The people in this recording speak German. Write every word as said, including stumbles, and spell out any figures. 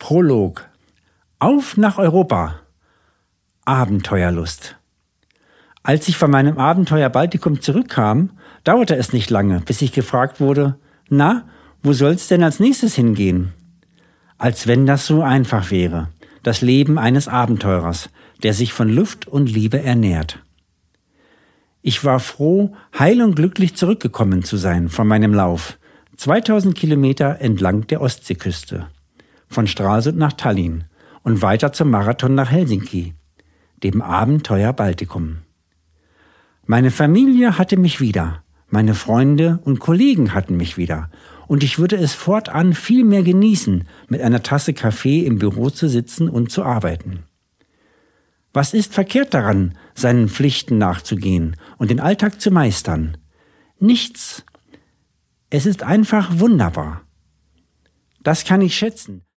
Prolog. Auf nach Europa. Abenteuerlust. Als ich von meinem Abenteuer Baltikum zurückkam, dauerte es nicht lange, bis ich gefragt wurde, na, wo soll's denn als nächstes hingehen? Als wenn das so einfach wäre, das Leben eines Abenteurers, der sich von Luft und Liebe ernährt. Ich war froh, heil und glücklich zurückgekommen zu sein von meinem Lauf, zweitausend Kilometer entlang der Ostseeküste, von Stralsund nach Tallinn und weiter zum Marathon nach Helsinki, dem Abenteuer Baltikum. Meine Familie hatte mich wieder, meine Freunde und Kollegen hatten mich wieder und ich würde es fortan viel mehr genießen, mit einer Tasse Kaffee im Büro zu sitzen und zu arbeiten. Was ist verkehrt daran, seinen Pflichten nachzugehen und den Alltag zu meistern? Nichts. Es ist einfach wunderbar. Das kann ich schätzen.